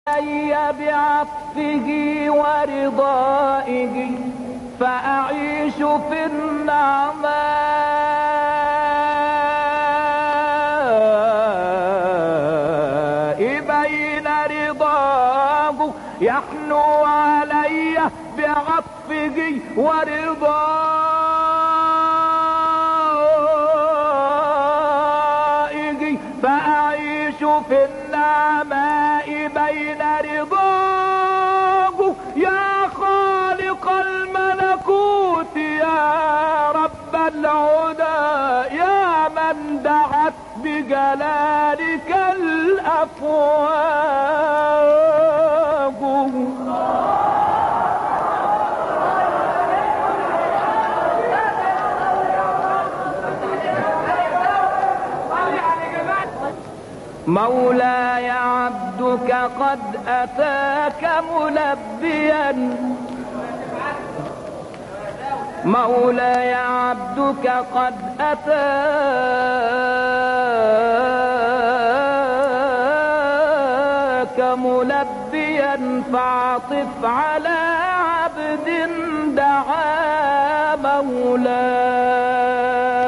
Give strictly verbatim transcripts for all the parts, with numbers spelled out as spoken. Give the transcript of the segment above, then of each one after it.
بعطفه ورضائه فأعيش في النعماء بين رضاه يحنو علي بعطفه ورضائه فأعيش في النعماء بين رضاه يا خالق الملكوت يا رب العلا يا من دعت بجلالك الأفواه. مولاي عبدك قد أتاك ملبيا مولاي عبدك قد أتاك ملبيا فاعطف على عبد دعا مولاه.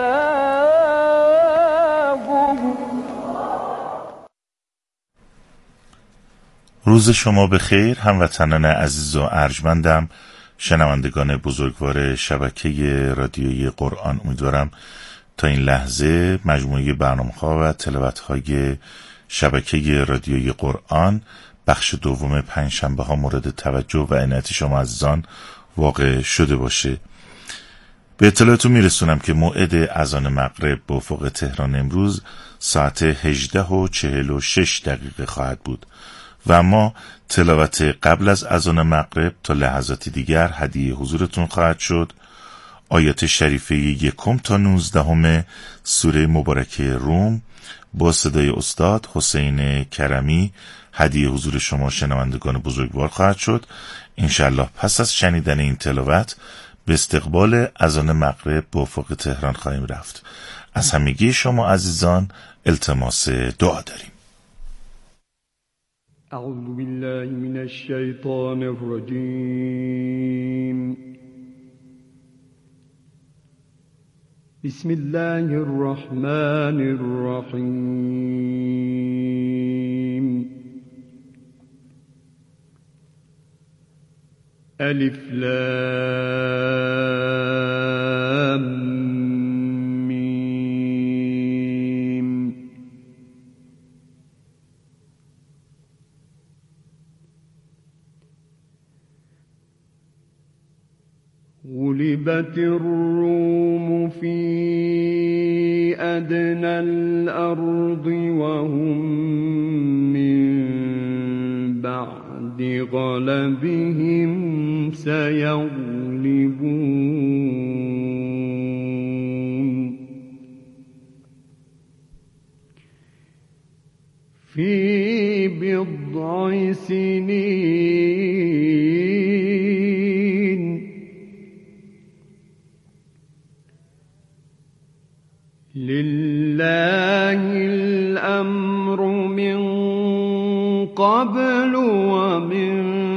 روز شما بخیر هموطنان عزیز و ارجمندم، شنوندگان بزرگوار شبکه رادیویی قرآن. امیدوارم تا این لحظه مجموعه برنامه‌ها و تلاوت‌های شبکه رادیویی قرآن بخش دوم پنجشنبه ها مورد توجه و عنایت شما عزیزان واقع شده باشه. به اطلاعتون میرسونم که موعد اذان مغرب به افق تهران امروز ساعت هجده و چهل و شش دقیقه خواهد بود و اما تلاوت قبل از اذان مغرب تا لحظاتی دیگر هدیه حضورتون خواهد شد. آیات شریفه یکم تا نوزدهم سوره مبارکه روم با صدای استاد حسین کرمی هدیه حضور شما شنوندگان بزرگوار خواهد شد. انشالله پس از شنیدن این تلاوت به استقبال اذان مغرب به افق تهران خواهیم رفت. از همگی شما عزیزان التماس دعا داریم. اعوذ بالله من الشیطان الرجیم. بسم الله الرحمن الرحیم. الف لام غلبت الروم في أدنى الأرض وهم من بعد غلبهم سيغلبون في بضع سنين لله الأمر من قبل ومن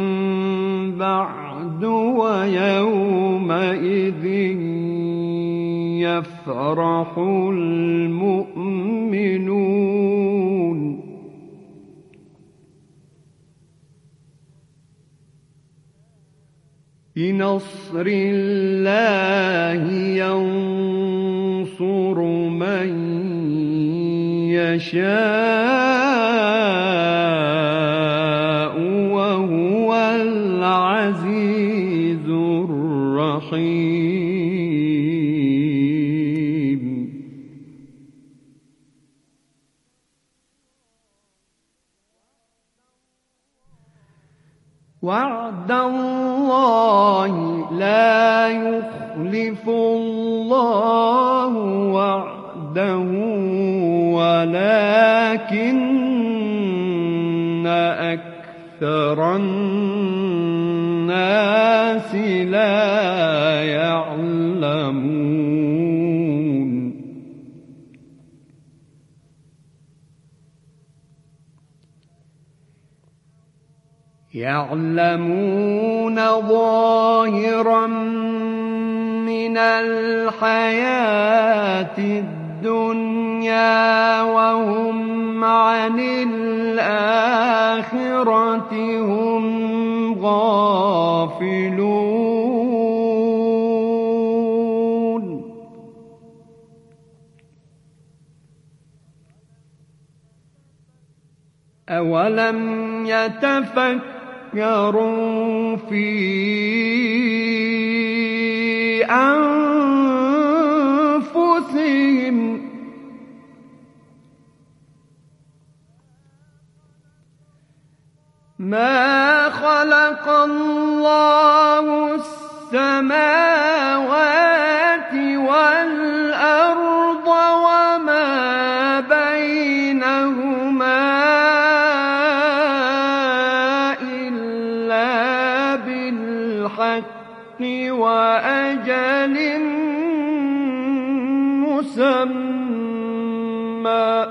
بعد ويومئذ يفرح المؤمنون بنصر الله ينصر من يشاء وهو العزيز الرحيم. وعد الله لا يخلف الله وعده ولكن أكثر الناس لا يعلمون. يعلمون ظاهرا من الحياة الدنيا وهم عن الآخرة هم غافلون. أولم يتفكروا في أنفسهم ما خلق الله السماوات والأرض وما بينهما إلا بالحق وأجل مسمى.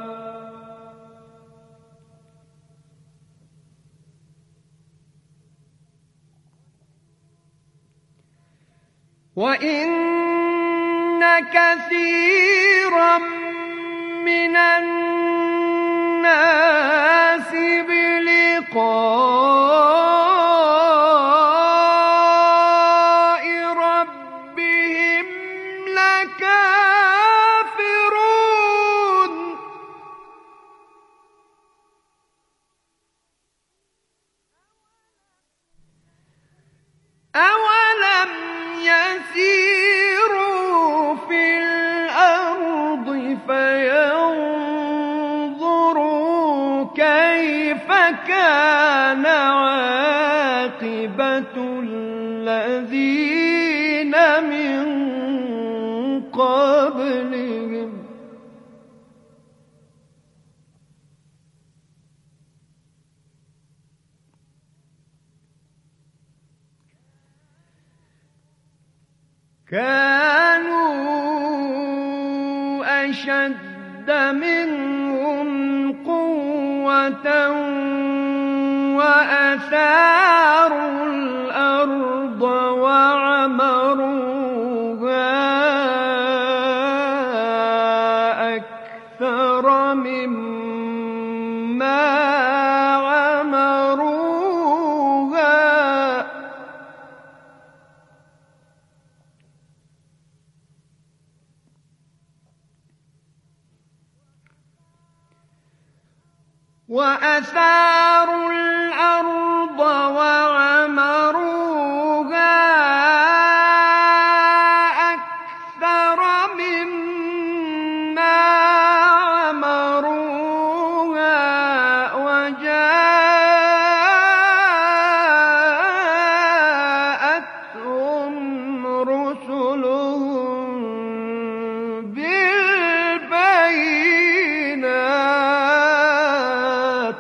وَإِنَّ كَثِيرًا مِنَ النَّاسِ بِلِقَاءِ رَبِّهِمْ لَكَافِرُونَ. أَوَلَمْ يسيروا في الأرض فينظروا كيف كان عاقبة الذين من قبلهم كانوا أشد منهم قوة وأثاروا الأرض وعمروها أكثر مما عمروها وأثاروا الأرض وعمروها أكثر مما عمروها وجاءتهم رسلهم بالبينات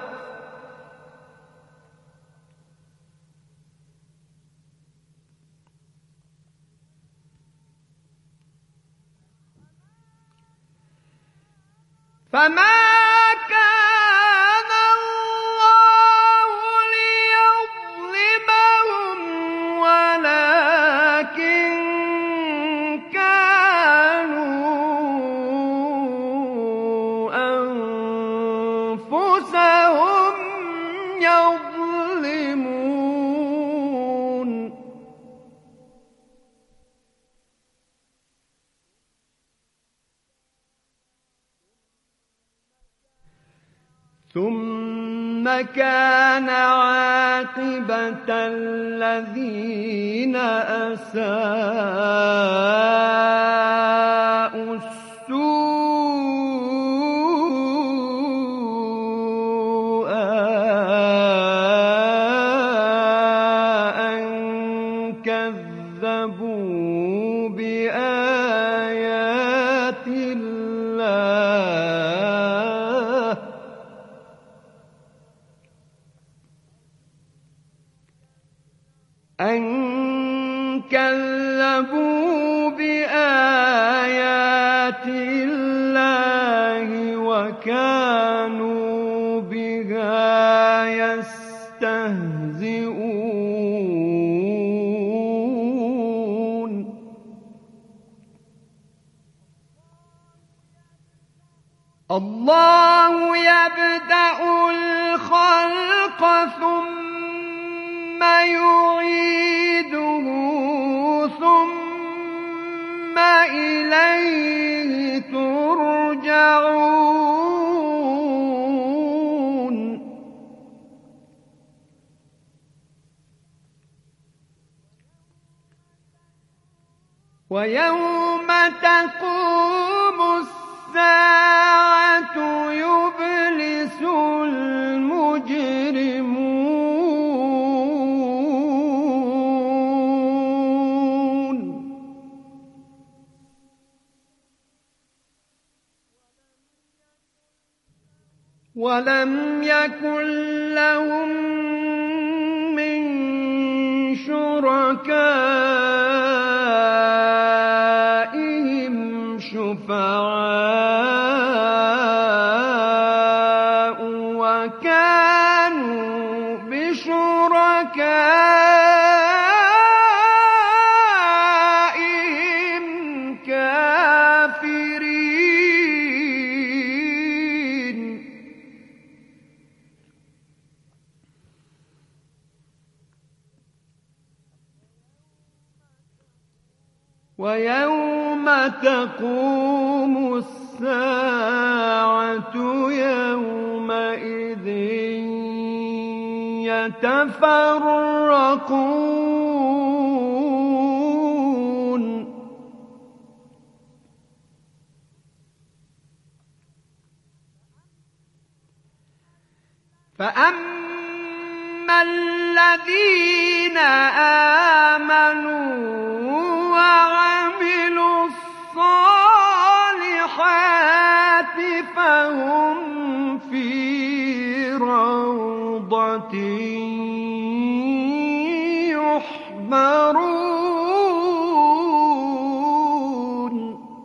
فما كان الله ليظلمهم ولكن كانوا أنفسهم يظلمون. ثم كان عاقبة الذين أساءوا السوء أن كذبوا بآيات الله أن كذبوا بآيات الله وكانوا بها يستهزئون. يستهزئون الله يبدأ الخلق ثم يعيده ثم إليه ترجعون ويوم تقوم الساعة يبلس المجرمون ولم يكن لهم من شركائهم شفعاء وكانوا بشركائهم كافرين ويوم تقوم الساعة يومئذ يتفرقون فأما الذين آمنوا وعملوا الصالحات فهم في روضة يحبرون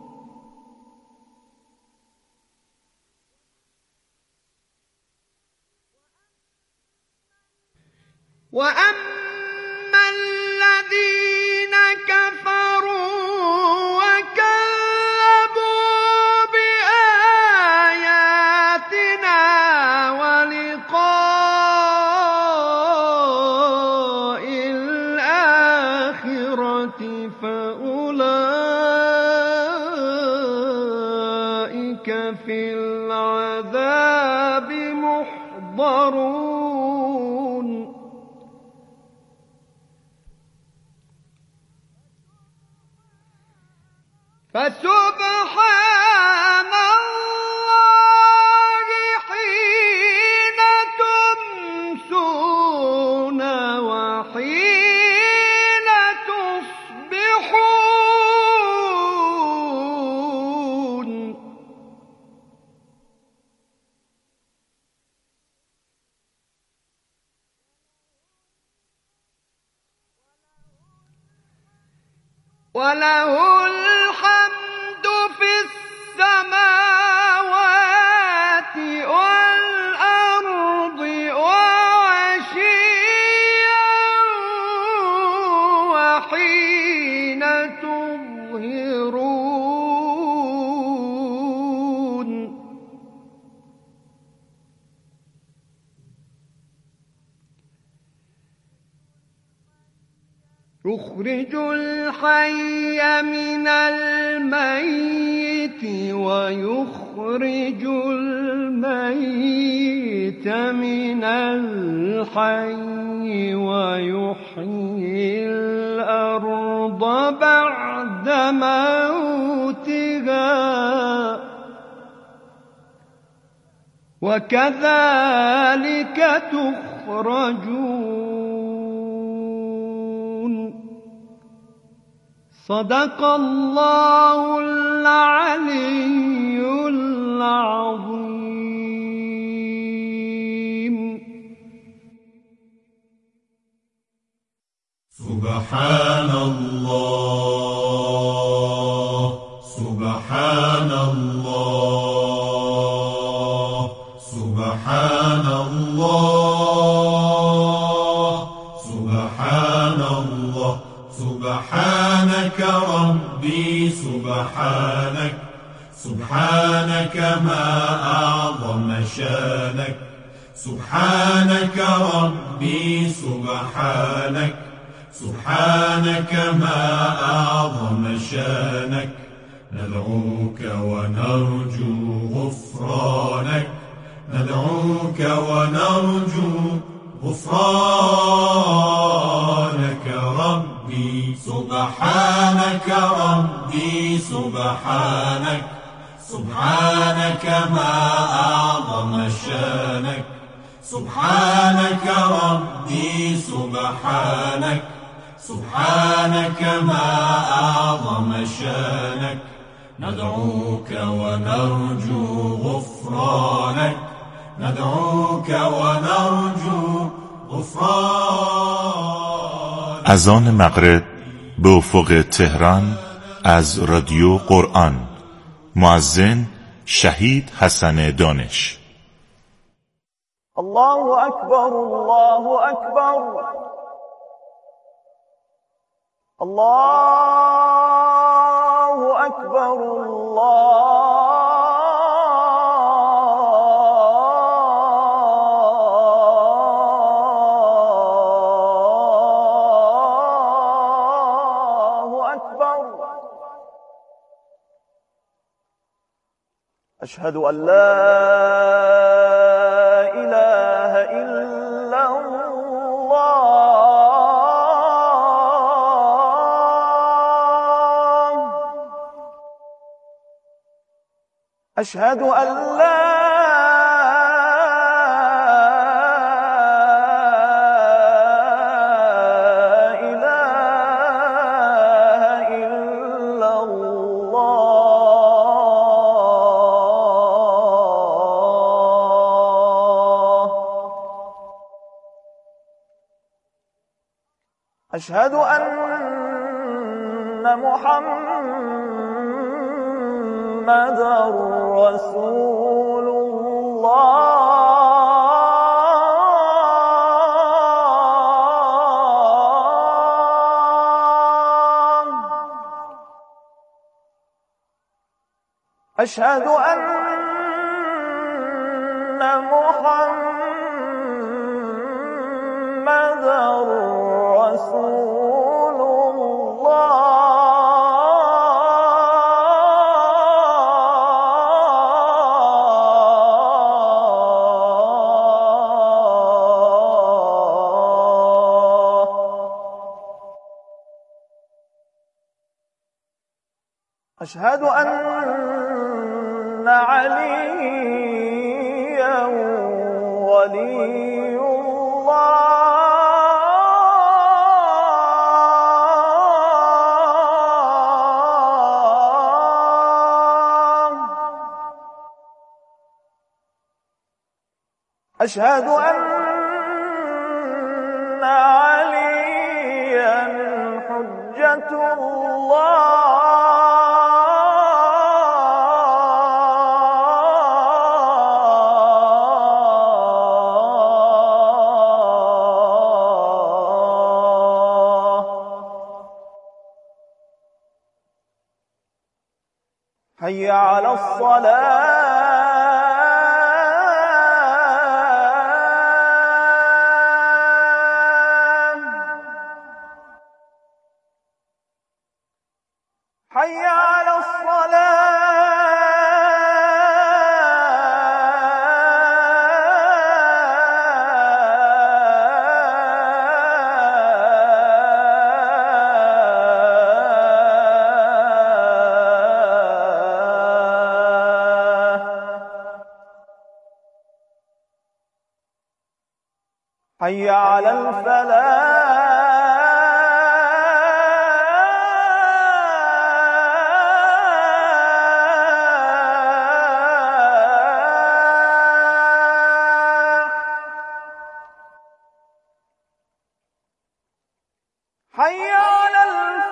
وأما الذين كفروا وكذبوا بآياتنا ولقاء الآخرة فأولئك في العذاب محضرون فسبحان الله حين تمسون وحين تصبحون وله الحمد في السماوات والأرض وعشيا وحين تظهرون يخرج الحي من الميت ويخرج الميت من الحي ويحيي الأرض بعد موتها وكذلك تخرجون صدق الله العلي العظيم. سبحان الله سبحان الله سبحان الله ربي سبحانك سبحانك ما أعظم شانك ندعوك ونرجو غفرانك ندعوك ونرجو غفرانك ربي سبحانك ربي سبحانك سبحانك ما أعظم شانك سبحانك ربي سبحانك سبحانك ما أعظم شانك ندعوك ونرجو غفرانك ندعوك ونرجو غفرانك. اذان مغرب به افق تهران از رادیو قرآن. مؤذن شهید حسن دانش. الله أكبر الله أكبر الله أكبر الله أكبر. أشهد أن لا إله إلا الله. أشهد أن لا إله إلا الله. أشهد أن محمدًا رسول الله. أشهد أن محمدًا رسول الله. أشهد أن عليا ولي الله. أشهد أن عليا حجة الله. حي على الصلاة. حي على الصلاة. حي على الفلاح. حي على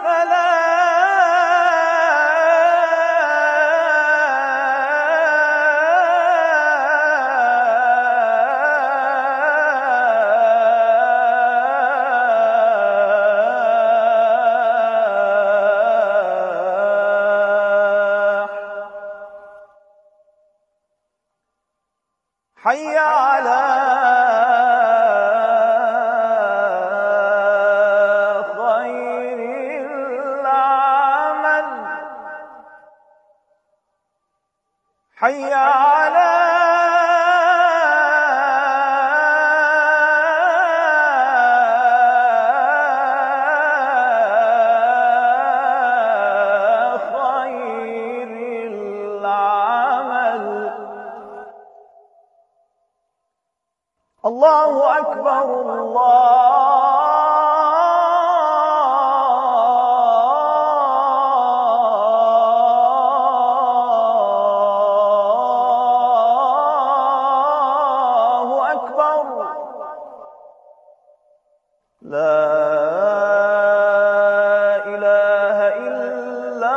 الفلاح. حي على حي على خير العمل. الله أكبر الله أكبر. لا إله إلا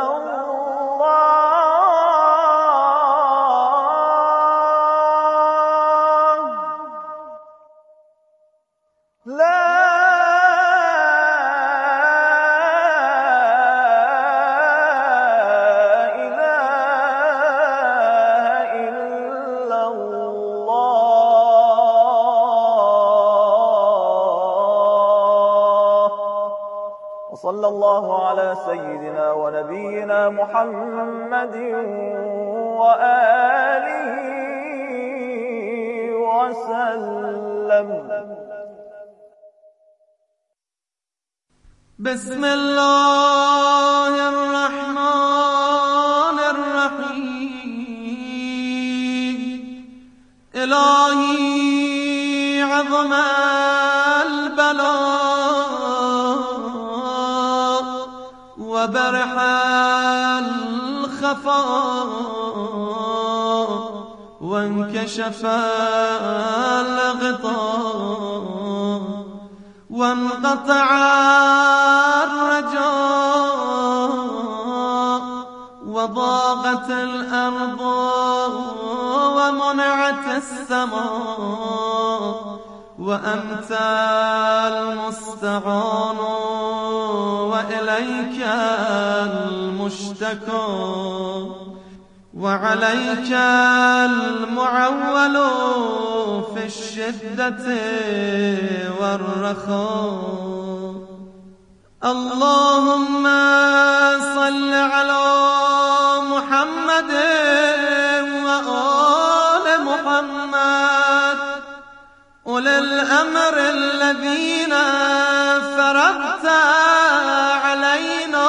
الله. لا إله إلا الله. وصلى الله على سيدنا ونبينا محمد وآله وسلم. بسم الله الرحمن الرحيم. إلهي عظم البلاء وبرح الخفاء وانكشف الغطاء وانقطع الرجاء وضاقت الأرض ومنعت السماء وأنت المستعان وإليك المشتكى وعليك المعول في الشدة والرخاء. اللهم صل على محمد وآل محمد أولي الأمر الذين فرضت علينا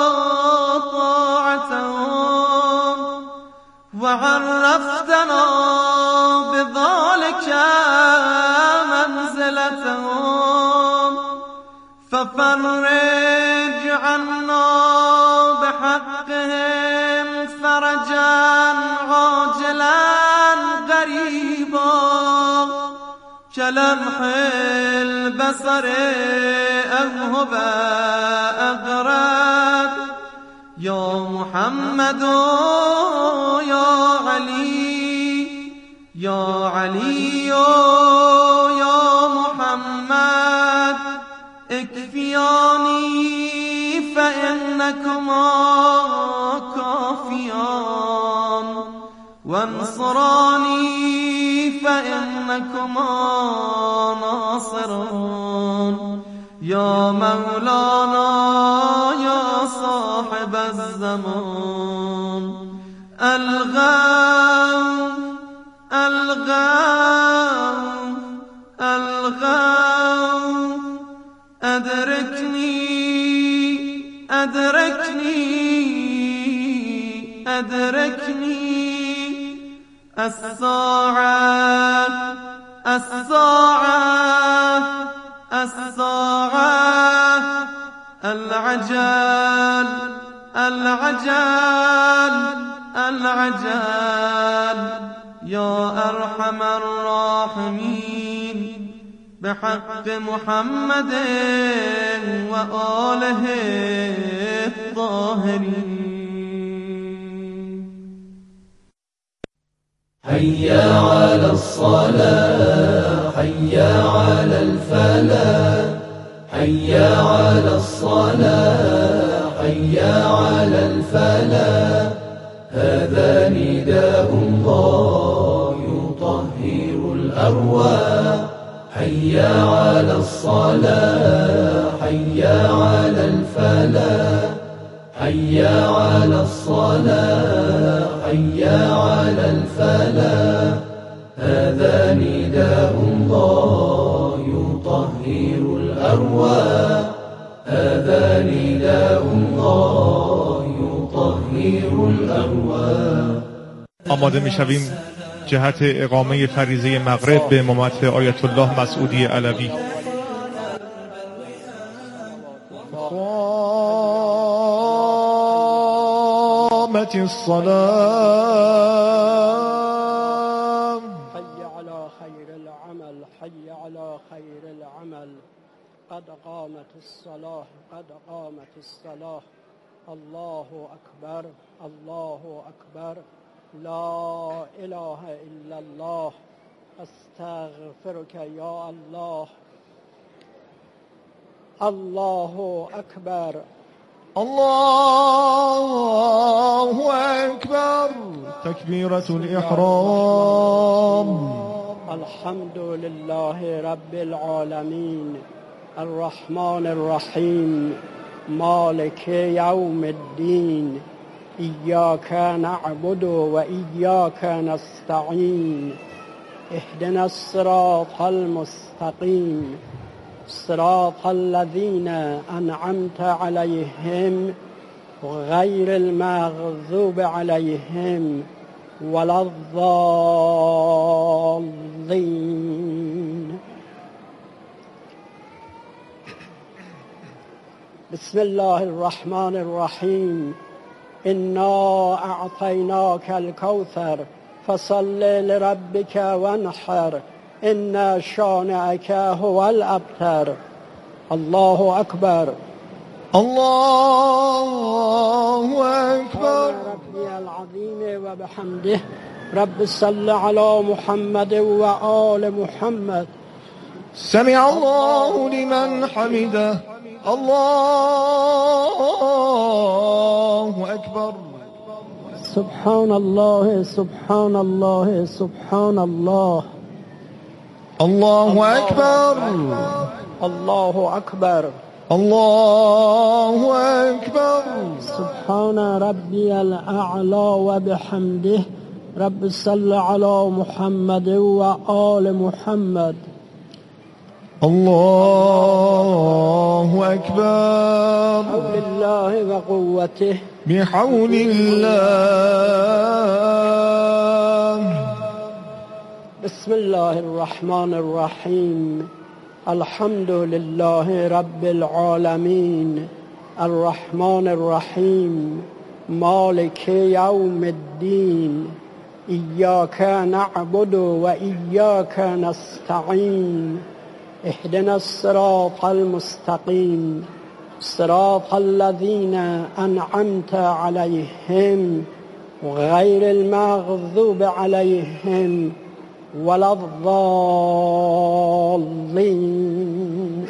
طاعتهم وعرفتنا بذلك منزلتهم ففرج عنا بحقهم فرجا عاجلا غريبا كلمح البصر أذهب أغرب. يا محمد يا علي يا علي يا محمد اكفياني فإنكما كافيان وانصراني فإنكما ناصرون. يا مولانا يا صاحب الزمان الغوث الغوث الغوث أدركني أدركني أدركني. الساعة الساعة الساعة العجل العجل العجل. يا أرحم الراحمين بحق محمد وآله الطاهرين. حيا على الصلاة حيا على الفلاح حيا على الصلاة حيا على الفلاح. هذا نداء الله يطهر الأرواح. حيا على الصلاة حيا على الفلاح حيا على الصلاة حي على الفلاح هذا نداء الله يطهر الأرواح هذا نداء الله يطهر الأرواح. آماده میشویم جهت اقامه فریضه مغرب به امامت آیت الله مسعودی علوی. قامت الصلاة حي على خير العمل حي على خير العمل قد قامت الصلاة قد قامت الصلاة الله أكبر الله أكبر لا إله إلا الله أستغفرك يا الله الله أكبر الله أكبر تكبيرة الإحرام. الحمد لله رب العالمين الرحمن الرحيم مالك يوم الدين إياك نعبد وإياك نستعين اهدنا الصراط المستقيم صراط الذين أنعمت عليهم غير المغضوب عليهم ولا الضالين. بسم الله الرحمن الرحيم إنا أعطيناك الكوثر فصل لربك وانحر إن شانئك هو الأبتر. الله أكبر الله أكبر. ربي العظيم وبحمده رب صل على محمد وآل محمد. سمع الله لمن حمده الله أكبر. سبحان الله سبحان الله سبحان الله. الله أكبر الله أكبر الله أكبر. سبحان ربي الأعلى وبحمده رب صل على محمد وآل محمد. الله أكبر. بحول الله وقوته بحول الله. بسم الله الرحمن الرحيم الحمد لله رب العالمين الرحمن الرحيم مالك يوم الدين إياك نعبد وإياك نستعين اهدنا الصراط المستقيم صراط الذين أنعمت عليهم غير المغضوب عليهم ولا الضالين.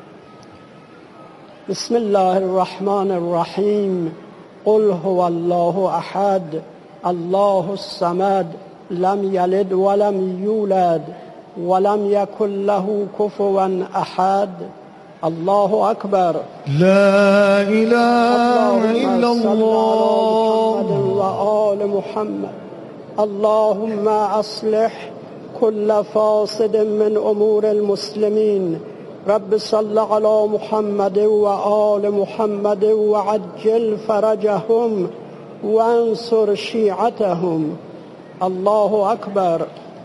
بسم الله الرحمن الرحيم قل هو الله أحد الله الصمد لم يلد ولم يولد ولم يكن له كفوا أحد. الله أكبر. لا إله إلا الله. محمد وآل محمد. اللهم أصلح كل فاسد من أمور المسلمين رب صل على محمد وآل محمد وعجل فرجهم وانصر شيعتهم. الله أكبر.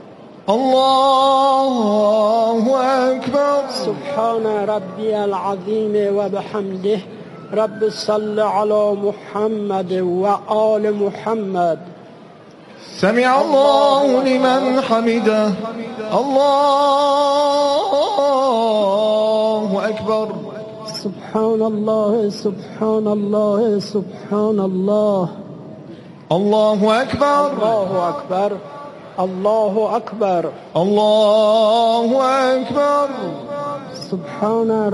الله أكبر. سبحان ربي العظيم وبحمده رب صل على محمد وآل محمد. سمع الله لمن حمده الله أكبر. سبحان الله سبحان الله سبحان الله. الله أكبر. الله أكبر الله أكبر الله أكبر. سبحان